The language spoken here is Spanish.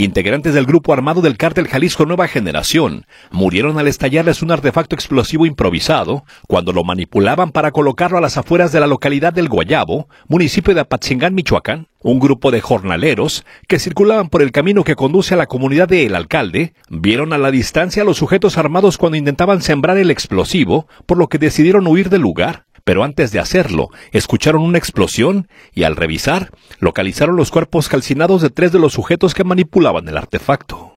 Integrantes del grupo armado del Cártel Jalisco Nueva Generación murieron al estallarles un artefacto explosivo improvisado cuando lo manipulaban para colocarlo a las afueras de la localidad del Guayabo, municipio de Apatzingán, Michoacán. Un grupo de jornaleros que circulaban por el camino que conduce a la comunidad de El Alcalde vieron a la distancia a los sujetos armados cuando intentaban sembrar el explosivo, por lo que decidieron huir del lugar. Pero antes de hacerlo, escucharon una explosión y al revisar, localizaron los cuerpos calcinados de 3 de los sujetos que manipulaban el artefacto.